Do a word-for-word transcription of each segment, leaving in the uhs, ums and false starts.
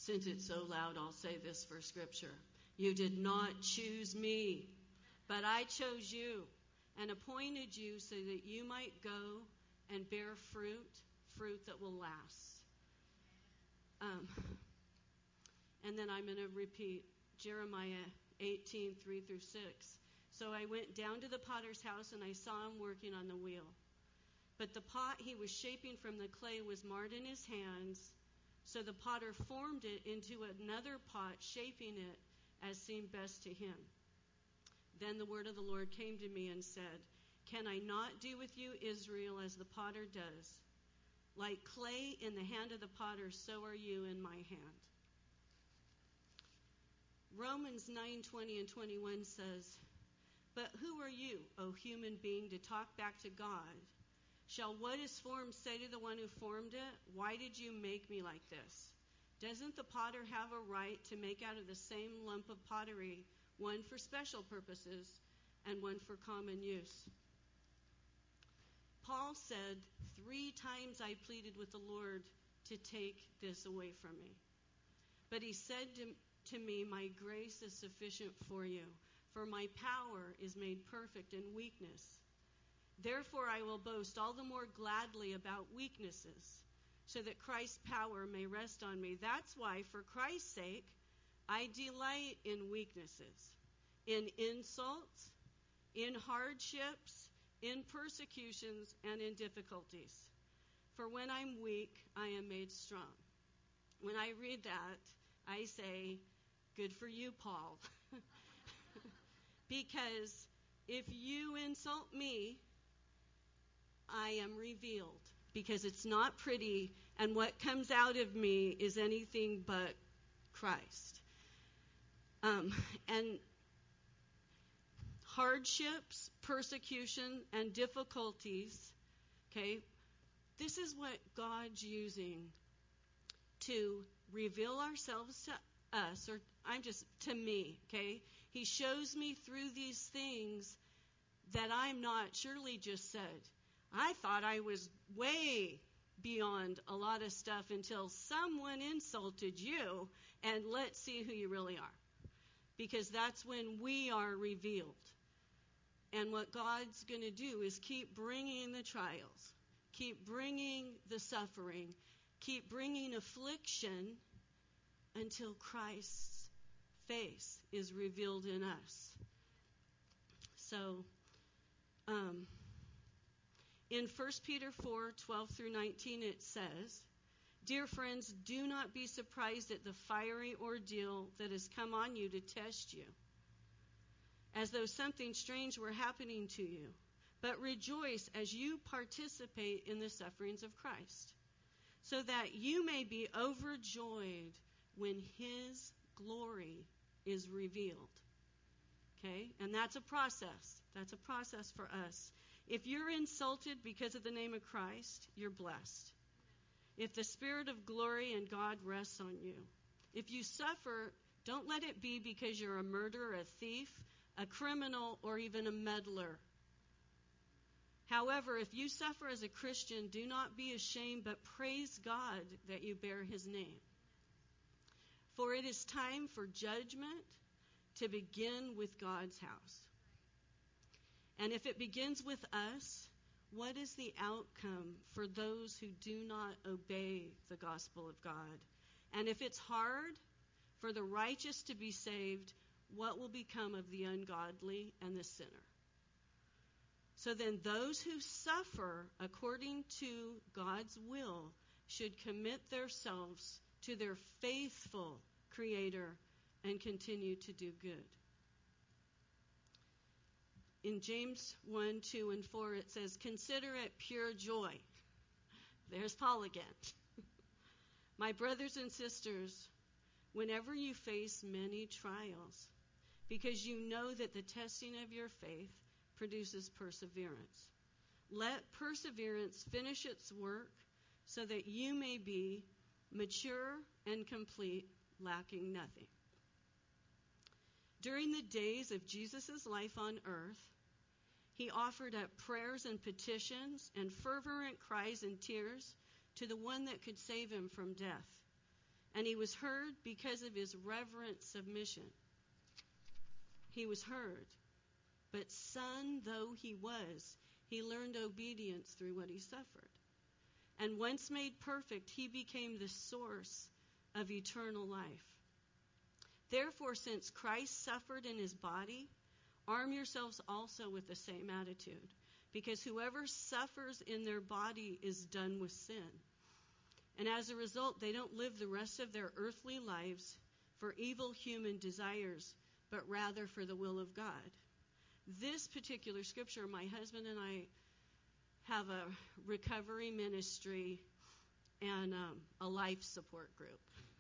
Since it's so loud, I'll say this for scripture. You did not choose me, but I chose you and appointed you so that you might go and bear fruit, fruit that will last. Um, and then I'm going to repeat Jeremiah eighteen, three through six. So I went down to the potter's house and I saw him working on the wheel. But the pot he was shaping from the clay was marred in his hands. So the potter formed it into another pot, shaping it as seemed best to him. Then the word of the Lord came to me and said, can I not do with you, Israel, as the potter does? Like clay in the hand of the potter, so are you in my hand. Romans nine, twenty and twenty-one says, but who are you, O human being, to talk back to God? Shall what is formed say to the one who formed it, why did you make me like this? Doesn't the potter have a right to make out of the same lump of pottery one for special purposes and one for common use? Paul said, three times I pleaded with the Lord to take this away from me. But he said to, to me, my grace is sufficient for you, for my power is made perfect in weakness. Therefore I will boast all the more gladly about weaknesses, so that Christ's power may rest on me. That's why, for Christ's sake, I delight in weaknesses, in insults, in hardships, in persecutions, and in difficulties. For when I'm weak, I am made strong. When I read that, I say, good for you, Paul. Because if you insult me, I am revealed, because it's not pretty, and what comes out of me is anything but Christ. Um, and hardships, persecution, and difficulties, okay, this is what God's using to reveal ourselves to us, or I'm just, to me, okay? He shows me through these things that I'm not. Shirley just said, I thought I was way beyond a lot of stuff until someone insulted you, and let's see who you really are. Because that's when we are revealed. And what God's going to do is keep bringing the trials, keep bringing the suffering, keep bringing affliction until Christ's face is revealed in us. So, um... in First Peter four, twelve through nineteen, it says, dear friends, do not be surprised at the fiery ordeal that has come on you to test you, as though something strange were happening to you. But rejoice as you participate in the sufferings of Christ, so that you may be overjoyed when his glory is revealed. Okay? And that's a process. That's a process for us. If you're insulted because of the name of Christ, you're blessed. If the Spirit of glory and God rests on you. If you suffer, don't let it be because you're a murderer, a thief, a criminal, or even a meddler. However, if you suffer as a Christian, do not be ashamed, but praise God that you bear his name. For it is time for judgment to begin with God's house. And if it begins with us, what is the outcome for those who do not obey the gospel of God? And if it's hard for the righteous to be saved, what will become of the ungodly and the sinner? So then those who suffer according to God's will should commit themselves to their faithful Creator and continue to do good. In James one, two, and four, it says, consider it pure joy. There's Paul again. My brothers and sisters, whenever you face many trials, because you know that the testing of your faith produces perseverance. Let perseverance finish its work so that you may be mature and complete, lacking nothing. During the days of Jesus' life on earth, he offered up prayers and petitions and fervent cries and tears to the one that could save him from death. and he was heard because of his reverent submission. He was heard. But son though he was, he learned obedience through what he suffered. And once made perfect, he became the source of eternal life. Therefore, since Christ suffered in his body, arm yourselves also with the same attitude, because whoever suffers in their body is done with sin. And as a result, they don't live the rest of their earthly lives for evil human desires, but rather for the will of God. This particular scripture, my husband and I have a recovery ministry and um, a life support group.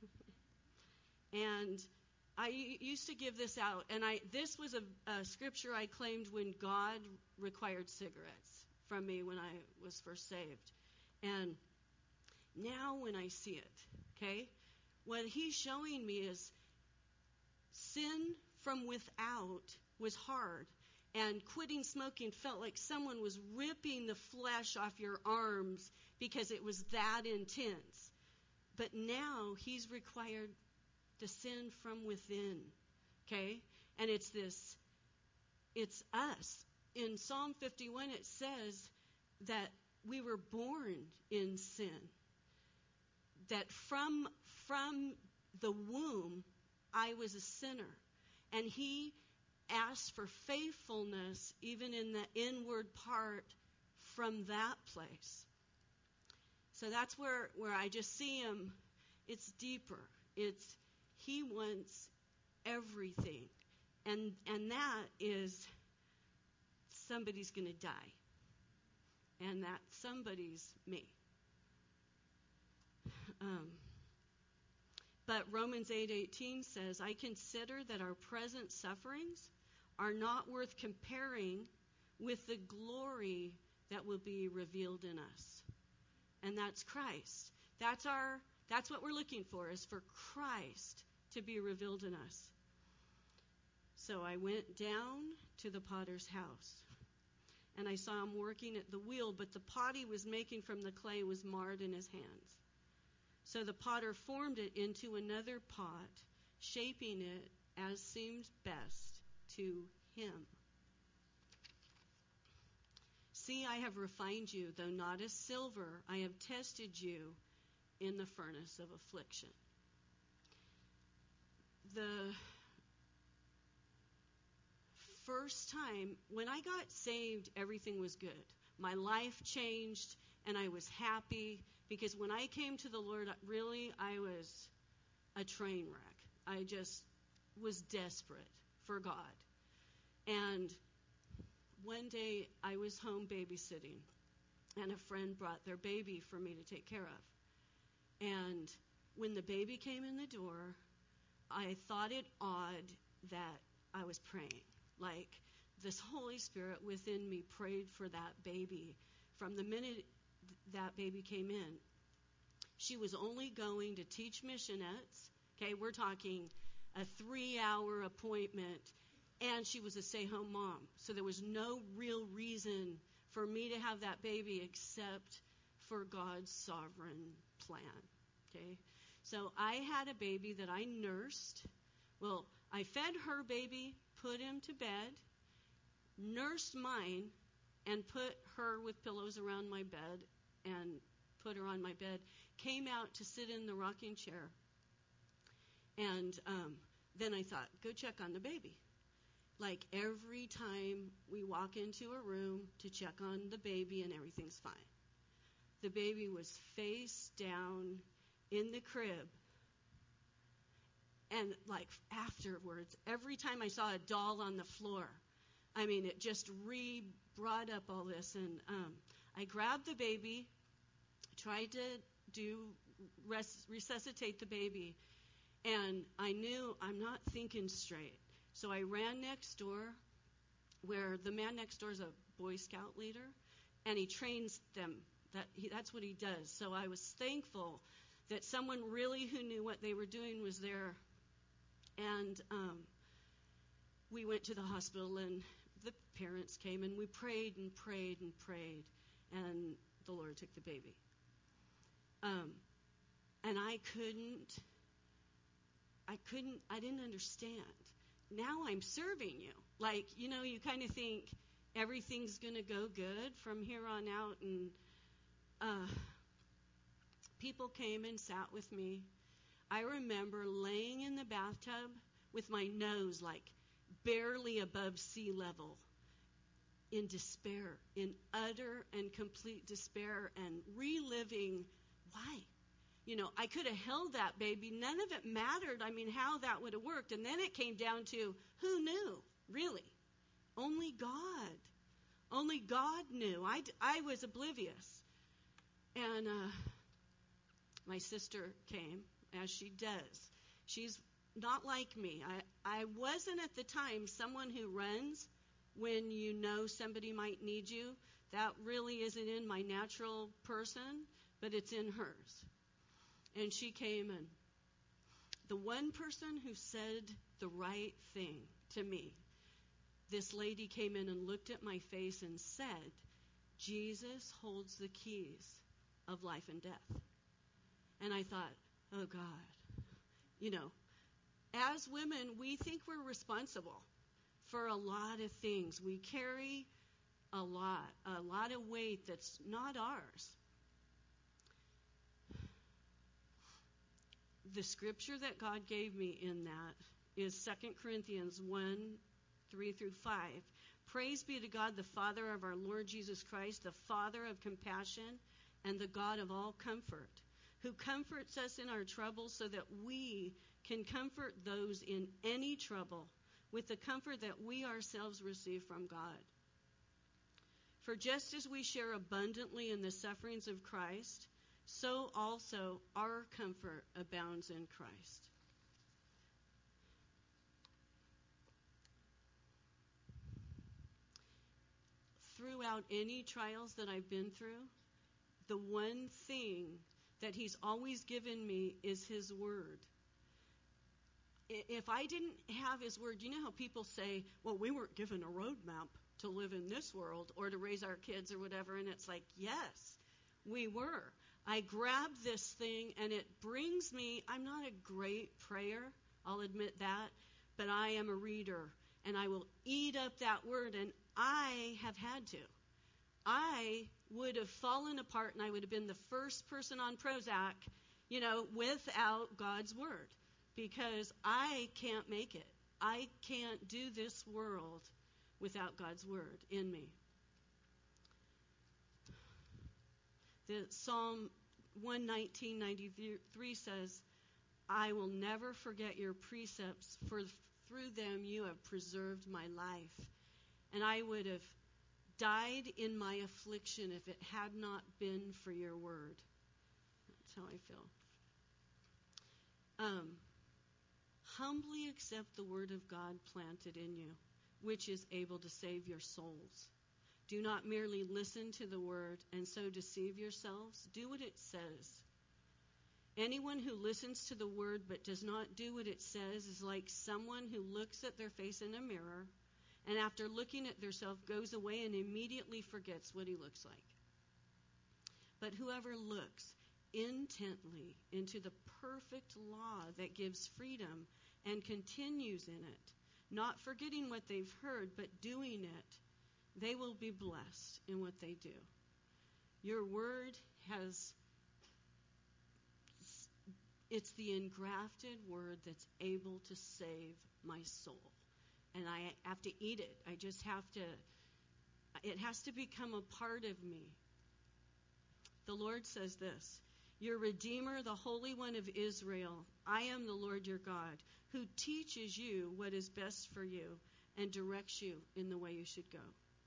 And I used to give this out, and I this was a, a scripture I claimed when God required cigarettes from me when I was first saved. And now when I see it, okay, what he's showing me is sin from without was hard, and quitting smoking felt like someone was ripping the flesh off your arms because it was that intense. But now he's required to sin from within, okay? And it's this, it's us. In Psalm fifty-one, it says that we were born in sin. That from, from the womb, I was a sinner. And he asked for faithfulness even in the inward part from that place. So that's where, where I just see him. It's deeper. It's he wants everything. And and that is somebody's going to die. And that somebody's me. Um, but Romans eight eighteen says, I consider that our present sufferings are not worth comparing with the glory that will be revealed in us. And that's Christ. That's our that's what we're looking for, is for Christ to be revealed in us. So I went down to the potter's house, and I saw him working at the wheel, but the pot he was making from the clay was marred in his hands. So the potter formed it into another pot, shaping it as seemed best to him. See, I have refined you, though not as silver. I have tested you in the furnace of affliction. The first time, when I got saved, everything was good. My life changed, and I was happy, because when I came to the Lord, really, I was a train wreck. I just was desperate for God. And one day, I was home babysitting, and a friend brought their baby for me to take care of. And when the baby came in the door, I thought it odd that I was praying. Like, this Holy Spirit within me prayed for that baby from the minute that baby came in. She was only going to teach missionettes. Okay, we're talking a three-hour appointment, and she was a stay-home mom. So there was no real reason for me to have that baby except for God's sovereign plan. Okay, so I had a baby that I nursed. Well, I fed her baby, put him to bed, nursed mine, and put her with pillows around my bed and put her on my bed, came out to sit in the rocking chair. And um, then I thought, go check on the baby. Like every time we walk into a room to check on the baby and everything's fine. The baby was face down in the crib. And like afterwards, every time I saw a doll on the floor, I mean, it just re-brought up all this. And um, I grabbed the baby, tried to do res- resuscitate the baby, and I knew I'm not thinking straight. So I ran next door, where the man next door is a Boy Scout leader, and he trains them. That he, that's what he does. So I was thankful that someone really who knew what they were doing was there. And um, we went to the hospital, and the parents came, and we prayed and prayed and prayed, and the Lord took the baby. Um, and I couldn't I couldn't, I didn't understand. Now I'm serving you. Like, you know, you kind of think everything's going to go good from here on out. And uh, people came and sat with me. I remember laying in the bathtub with my nose like barely above sea level, in despair, in utter and complete despair, and reliving why. You know, I could have held that baby. None of it mattered. I mean, how that would have worked. And then it came down to who knew, really? Only God. Only God knew. I, I was oblivious. And uh, my sister came, as she does. She's not like me. I, I wasn't at the time someone who runs when you know somebody might need you. That really isn't in my natural person, but it's in hers. And she came, and the one person who said the right thing to me, this lady came in and looked at my face and said, Jesus holds the keys of life and death. And I thought, oh God, you know, as women, we think we're responsible for a lot of things. We carry a lot, a lot of weight that's not ours. The scripture that God gave me in that is Second Corinthians one, three through five. Praise be to God, the Father of our Lord Jesus Christ, the Father of compassion and the God of all comfort, who comforts us in our troubles so that we can comfort those in any trouble with the comfort that we ourselves receive from God. For just as we share abundantly in the sufferings of Christ, so also our comfort abounds in Christ. Throughout any trials that I've been through, the one thing that He's always given me is His Word. If I didn't have His Word, you know how people say, well, we weren't given a roadmap to live in this world or to raise our kids or whatever, and it's like, yes, we were. I grab this thing, and it brings me, I'm not a great prayer, I'll admit that, but I am a reader, and I will eat up that Word, and I have had to. I would have fallen apart, and I would have been the first person on Prozac, you know, without God's Word, because I can't make it. I can't do this world without God's Word in me. The Psalm one nineteen ninety-three says, I will never forget your precepts, for through them you have preserved my life. And I would have died in my affliction if it had not been for your word. That's how I feel. Um, humbly accept the word of God planted in you, which is able to save your souls. Do not merely listen to the word and so deceive yourselves. Do what it says. Anyone who listens to the word but does not do what it says is like someone who looks at their face in a mirror and after looking at themselves goes away and immediately forgets what he looks like. But whoever looks intently into the perfect law that gives freedom and continues in it, not forgetting what they've heard but doing it, they will be blessed in what they do. Your word has, it's the engrafted word that's able to save my soul. And I have to eat it. I just have to, it has to become a part of me. The Lord says this, your Redeemer, the Holy One of Israel, I am the Lord your God, who teaches you what is best for you and directs you in the way you should go.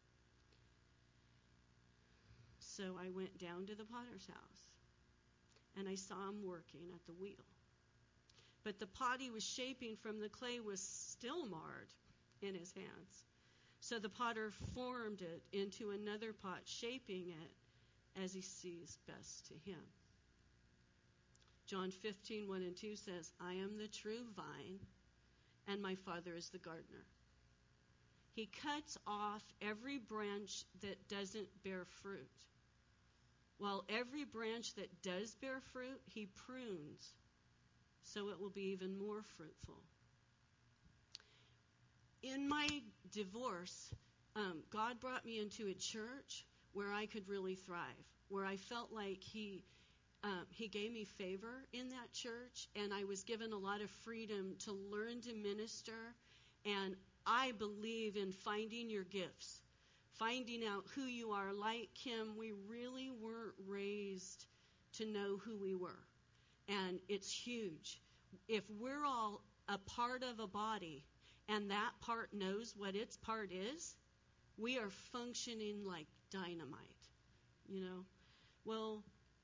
So I went down to the potter's house, and I saw him working at the wheel. But the pot he was shaping from the clay was still marred in his hands. So the potter formed it into another pot, shaping it as he sees best to him. John fifteen, one and two says, I am the true vine, and my Father is the gardener. He cuts off every branch that doesn't bear fruit, while every branch that does bear fruit, he prunes so it will be even more fruitful. In my divorce, um, God brought me into a church where I could really thrive, where I felt like he um, he gave me favor in that church, and I was given a lot of freedom to learn to minister. And I believe in finding your gifts, finding out who you are. Like Kim, we really weren't raised to know who we were, and it's huge. If we're all a part of a body, and that part knows what its part is, we are functioning like dynamite, you know. Well,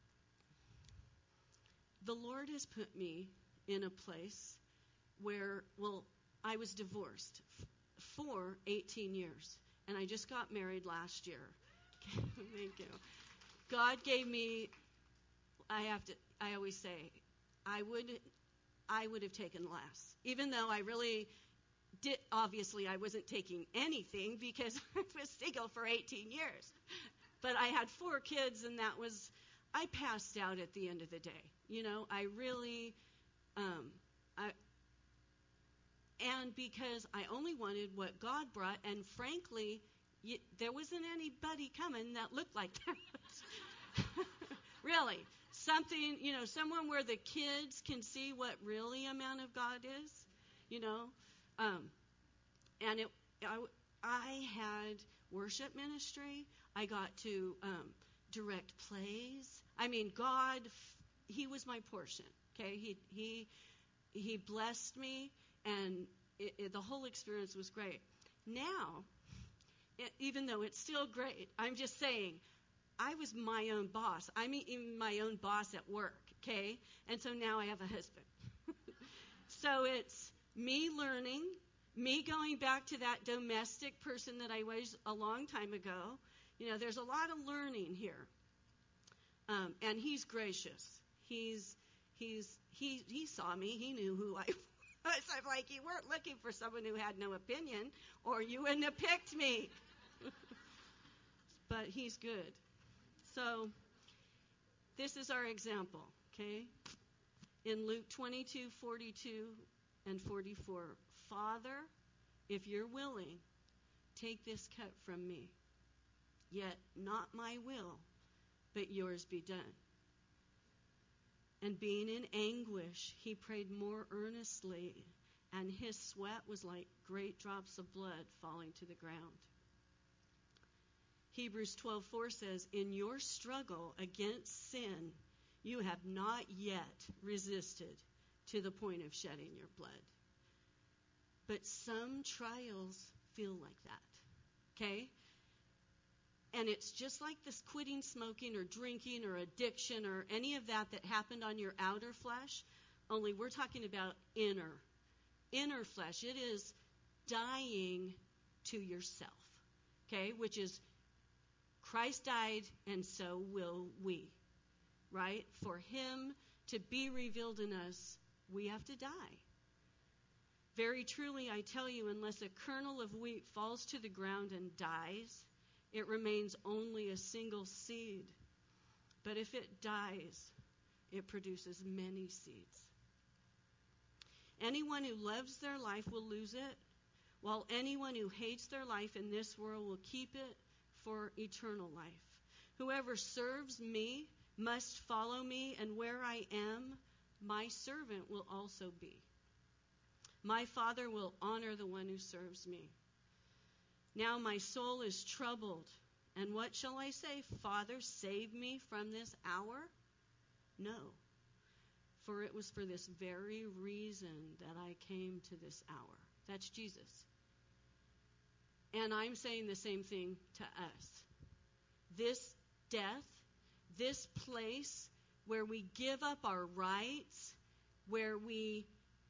the Lord has put me in a place where, well, I was divorced f- for eighteen years, and I just got married last year. Thank you. God gave me, I have to, I always say, I would, I would have taken less, even though I really did. Obviously, I wasn't taking anything because I was single for eighteen years. But I had four kids, and that was, I passed out at the end of the day. You know, I really, um, I, and because I only wanted what God brought, and frankly, you, there wasn't anybody coming that looked like that. Really. Something, you know, someone where the kids can see what really amount of God is, you know. Um, and it, I, I had worship ministry. I got to um, direct plays. I mean, God, he was my portion, okay? He he he blessed me, and it, it, the whole experience was great. Now, it, even though it's still great, I'm just saying, I was my own boss. I'm even my own boss at work, okay? And so now I have a husband. So it's me learning, me going back to that domestic person that I was a long time ago. You know, there's a lot of learning here. Um, and he's gracious. He's, he's, he, he saw me. He knew who I was. I'm like, you weren't looking for someone who had no opinion, or you wouldn't have picked me. But he's good. So this is our example, okay? In Luke twenty-two, forty-two and forty-four, Father, if you're willing, take this cup from me. Yet not my will, but yours be done. And being in anguish, he prayed more earnestly, and his sweat was like great drops of blood falling to the ground. Hebrews twelve four says, in your struggle against sin, you have not yet resisted to the point of shedding your blood. But some trials feel like that, okay? And it's just like this quitting smoking or drinking or addiction or any of that that happened on your outer flesh, only we're talking about inner, inner flesh. It is dying to yourself, okay, which is Christ died, and so will we, right? For him to be revealed in us, we have to die. Very truly, I tell you, unless a kernel of wheat falls to the ground and dies, it remains only a single seed. But if it dies, it produces many seeds. Anyone who loves their life will lose it, while anyone who hates their life in this world will keep it for eternal life. Whoever serves me must follow me, and where I am, my servant will also be. My Father will honor the one who serves me. Now my soul is troubled, and what shall I say? Father, save me from this hour? No, for it was for this very reason that I came to this hour. That's Jesus. And I'm saying the same thing to us. This death, this place where we give up our rights, where we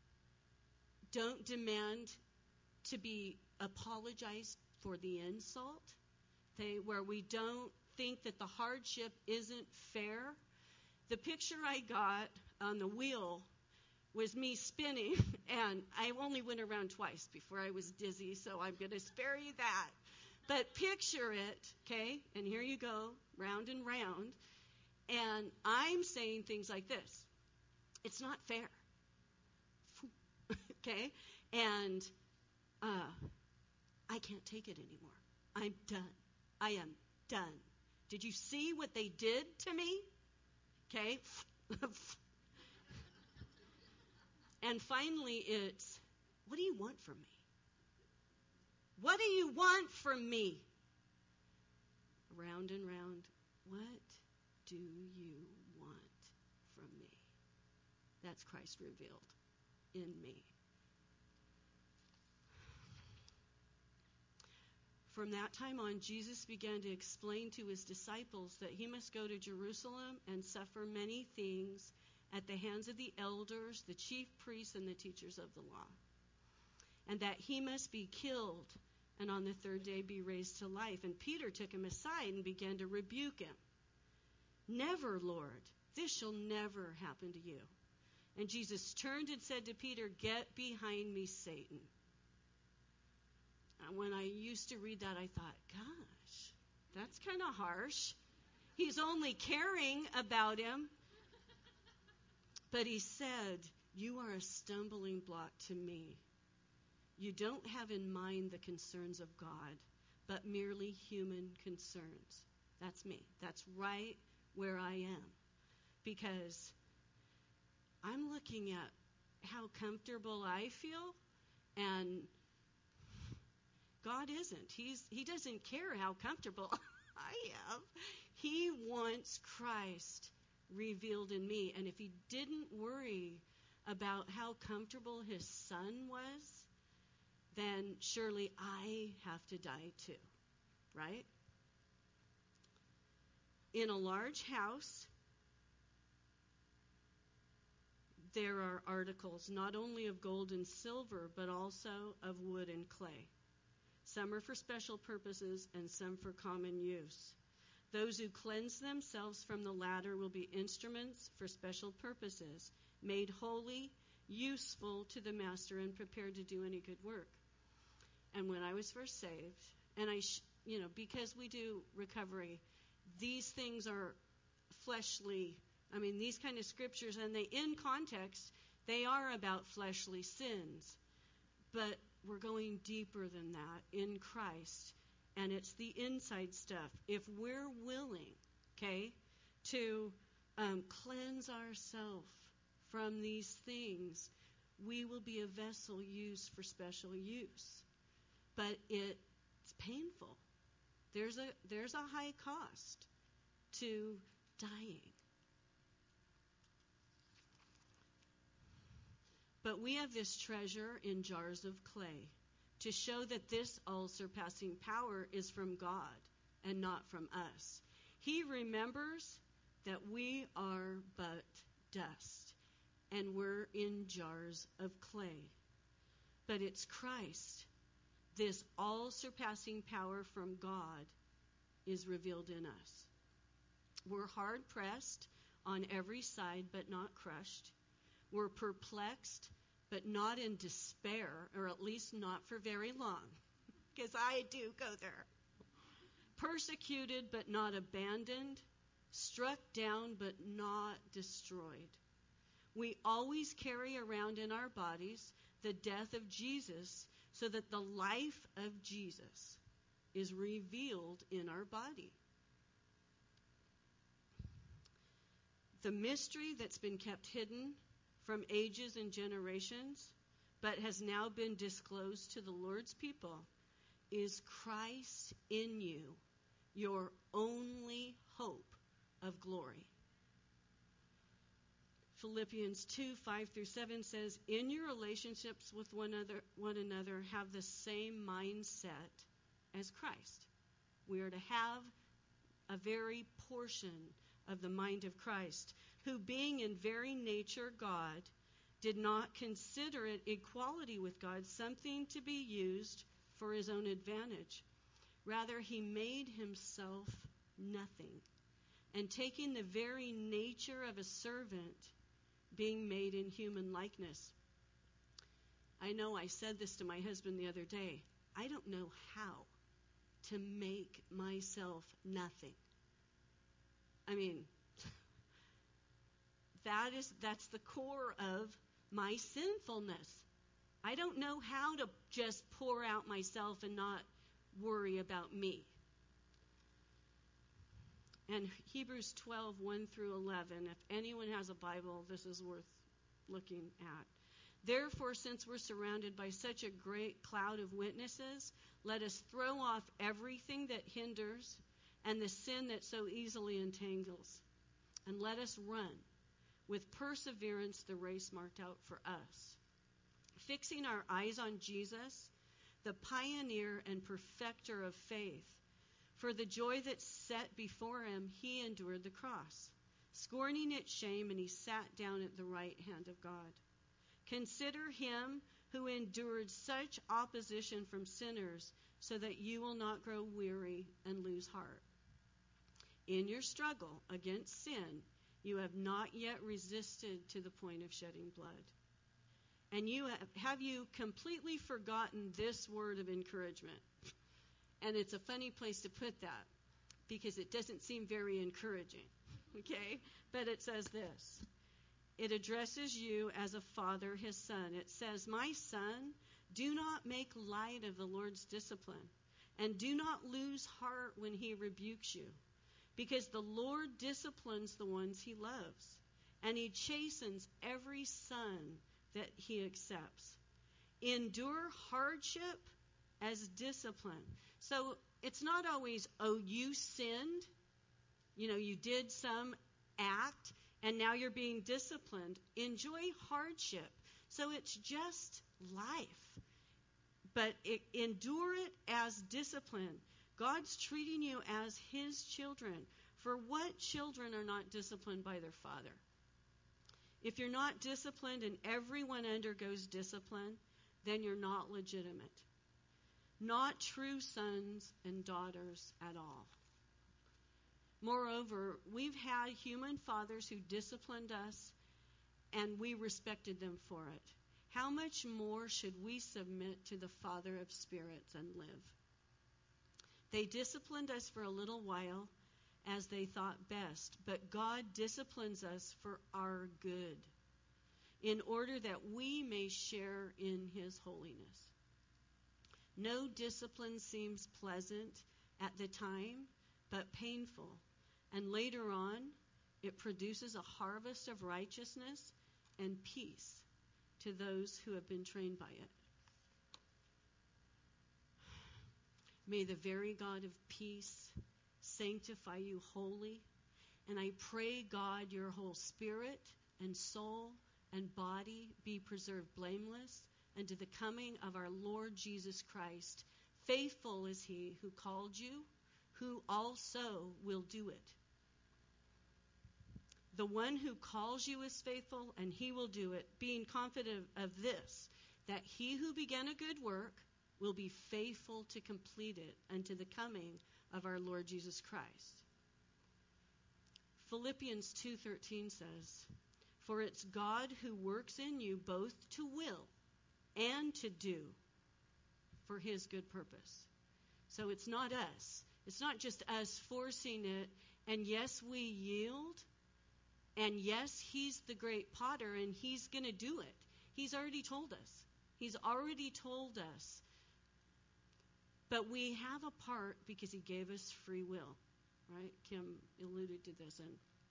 don't demand to be apologized for the insult, okay, where we don't think that the hardship isn't fair. The picture I got on the wheel was me spinning, and I only went around twice before I was dizzy, so I'm going to spare you that. But picture it, okay, and here you go, round and round, and I'm saying things like this. It's not fair. okay? And uh, I can't take it anymore. I'm done. I am done. Did you see what they did to me? Okay? And finally it's, what do you want from me? What do you want from me? Round and round, what do you want from me? That's Christ revealed in me. From that time on, Jesus began to explain to his disciples that he must go to Jerusalem and suffer many things at the hands of the elders, the chief priests, and the teachers of the law, and that he must be killed and on the third day be raised to life. And Peter took him aside and began to rebuke him. Never, Lord, this shall never happen to you. And Jesus turned and said to Peter, get behind me, Satan. And when I used to read that, I thought, gosh, that's kind of harsh. He's only caring about him. But he said, you are a stumbling block to me. You don't have in mind the concerns of God, but merely human concerns. That's me. That's right where I am. Because I'm looking at how comfortable I feel, and God isn't. He's, he doesn't care how comfortable I am. He wants Christ revealed in me. And if he didn't worry about how comfortable his son was, then surely I have to die too, right? In a large house, there are articles not only of gold and silver, but also of wood and clay. Some are for special purposes and some for common use. Those who cleanse themselves from the latter will be instruments for special purposes, made holy, useful to the master, and prepared to do any good work. And when I was first saved, and I, sh- you know, because we do recovery, these things are fleshly. I mean, these kind of scriptures, and they, in context, they are about fleshly sins. But we're going deeper than that in Christ. And it's the inside stuff. If we're willing, okay, to um, cleanse ourselves from these things, we will be a vessel used for special use. But it's painful. There's a there's a high cost to dying. But we have this treasure in jars of clay to show that this all-surpassing power is from God and not from us. He remembers that we are but dust and we're in jars of clay. But it's Christ, this all-surpassing power from God, is revealed in us. We're hard-pressed on every side but not crushed. We're perplexed, but not in despair, or at least not for very long, because I do go there. Persecuted, but not abandoned. Struck down, but not destroyed. We always carry around in our bodies the death of Jesus, so that the life of Jesus is revealed in our body. The mystery that's been kept hidden from ages and generations, but has now been disclosed to the Lord's people, is Christ in you, your only hope of glory. Philippians two, five through seven says, in your relationships with one another, one another, have the same mindset as Christ. We are to have a very portion of the mind of Christ, who being in very nature God, did not consider it equality with God something to be used for his own advantage. Rather, he made himself nothing, and taking the very nature of a servant, being made in human likeness. I know I said this to my husband the other day. I don't know how to make myself nothing. I mean, that is, that's the core of my sinfulness. I don't know how to just pour out myself and not worry about me. And Hebrews twelve, one through eleven, if anyone has a Bible, this is worth looking at. Therefore, since we're surrounded by such a great cloud of witnesses, let us throw off everything that hinders and the sin that so easily entangles, and let us run with perseverance the race marked out for us, fixing our eyes on Jesus, the pioneer and perfecter of faith. For the joy that's set before him, he endured the cross, scorning its shame, and he sat down at the right hand of God. Consider him who endured such opposition from sinners, so that you will not grow weary and lose heart. In your struggle against sin, you have not yet resisted to the point of shedding blood. And you have, have you completely forgotten this word of encouragement? And it's a funny place to put that, because it doesn't seem very encouraging, okay? But it says this. It addresses you as a father his son. It says, my son, do not make light of the Lord's discipline, and do not lose heart when he rebukes you, because the Lord disciplines the ones he loves, and he chastens every son that he accepts. Endure hardship as discipline. So it's not always, oh, you sinned, you know, you did some act, and now you're being disciplined. Enjoy hardship. So it's just life. But it, endure it as discipline. God's treating you as his children. For what children are not disciplined by their father? If you're not disciplined and everyone undergoes discipline, then you're not legitimate. Not true sons and daughters at all. Moreover, we've had human fathers who disciplined us, and we respected them for it. How much more should we submit to the Father of spirits and live? They disciplined us for a little while as they thought best, but God disciplines us for our good, in order that we may share in his holiness. No discipline seems pleasant at the time, but painful. And later on, it produces a harvest of righteousness and peace to those who have been trained by it. May the very God of peace sanctify you wholly. And I pray, God, your whole spirit and soul and body be preserved blameless unto the coming of our Lord Jesus Christ. Faithful is he who called you, who also will do it. The one who calls you is faithful, and he will do it, being confident of this, that he who began a good work will be faithful to complete it unto the coming of our Lord Jesus Christ. Philippians two thirteen says, for it's God who works in you both to will and to do for his good purpose. So it's not us. It's not just us forcing it. And yes, we yield. And yes, he's the great potter, and he's going to do it. He's already told us. He's already told us. But we have a part because he gave us free will, right? Kim alluded to this. And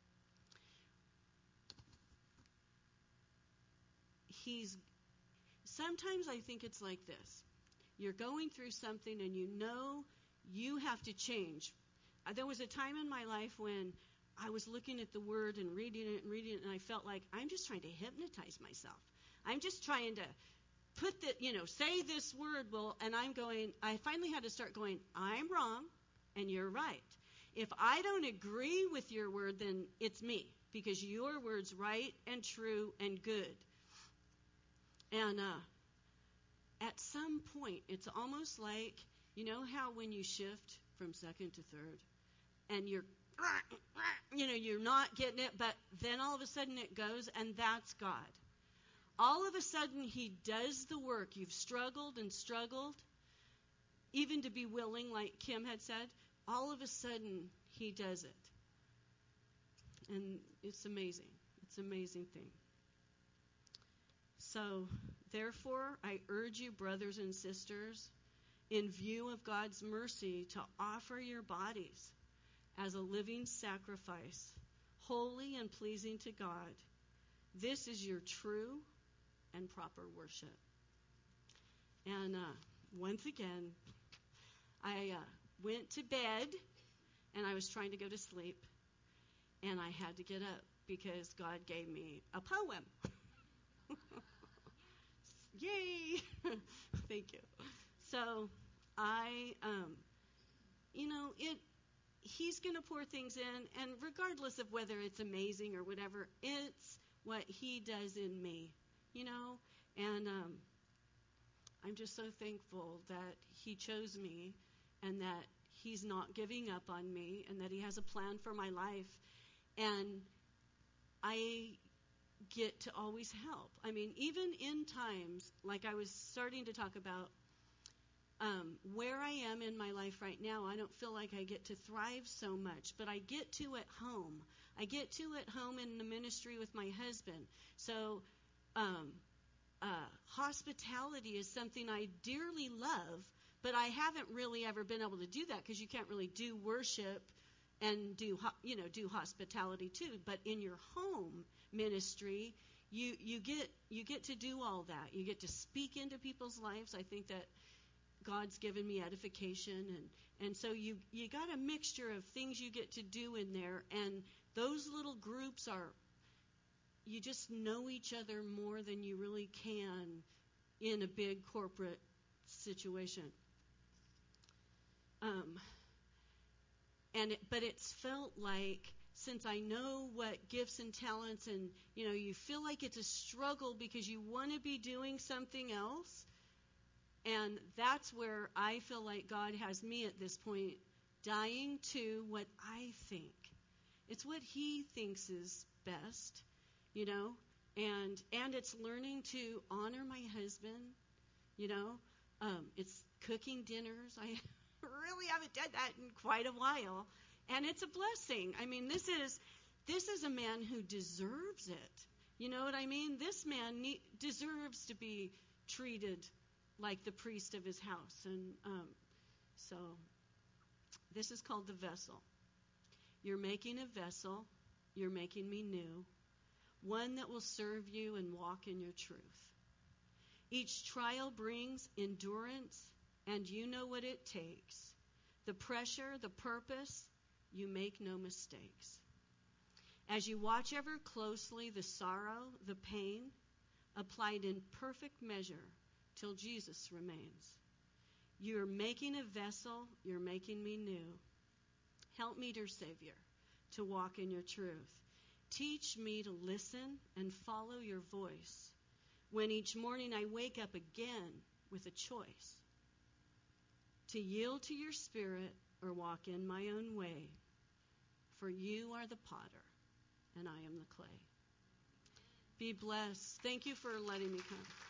he's, sometimes I think it's like this. You're going through something and you know you have to change. There was a time in my life when I was looking at the word and reading it and reading it, and I felt like I'm just trying to hypnotize myself. I'm just trying to put the, you know, say this word. Well, and I'm going, I finally had to start going, I'm wrong and you're right. If I don't agree with your word, then it's me, because your word's right and true and good. And uh, at some point, it's almost like, you know how when you shift from second to third, and you're, you know, you're not getting it, but then all of a sudden it goes, and that's God. All of a sudden he does the work. You've struggled and struggled, even to be willing, like Kim had said. All of a sudden he does it. And it's amazing. It's an amazing thing. So, therefore, I urge you, brothers and sisters, in view of God's mercy, to offer your bodies as a living sacrifice, holy and pleasing to God. This is your true and proper worship. And uh, once again, I uh, went to bed, and I was trying to go to sleep, and I had to get up because God gave me a poem. Yay! Thank you. So I, um, you know, it. He's going to pour things in, and regardless of whether it's amazing or whatever, it's what he does in me, you know. And um, I'm just so thankful that he chose me, and that he's not giving up on me, and that he has a plan for my life. And I get to always help. I mean, even in times, like I was starting to talk about, um, where I am in my life right now, I don't feel like I get to thrive so much, but I get to at home. I get to at home in the ministry with my husband. So um, uh, hospitality is something I dearly love, but I haven't really ever been able to do that because you can't really do worship and do, you know, do hospitality too. But in your home ministry, you you get you get to do all that. You get to speak into people's lives. I think that God's given me edification, and and so you you got a mixture of things you get to do in there, and those little groups are, you just know each other more than you really can in a big corporate situation. Um, and it, but it's felt like, since I know what gifts and talents, and you know, you feel like it's a struggle because you want to be doing something else, and that's where I feel like God has me at this point, dying to what I think. It's what He thinks is best, you know, and and it's learning to honor my husband, you know. Um, it's cooking dinners. I really haven't done that in quite a while, and it's a blessing. I mean, this is this is a man who deserves it. You know what I mean? This man ne- deserves to be treated like the priest of his house, and um, so this is called the vessel. You're making a vessel. You're making me new, one that will serve you and walk in your truth. Each trial brings endurance, and you know what it takes. The pressure, the purpose, you make no mistakes. As you watch ever closely the sorrow, the pain, applied in perfect measure till Jesus remains. You're making a vessel, you're making me new. Help me, dear Savior, to walk in your truth. Teach me to listen and follow your voice when each morning I wake up again with a choice to yield to your Spirit or walk in my own way. For you are the potter, and I am the clay. Be blessed. Thank you for letting me come.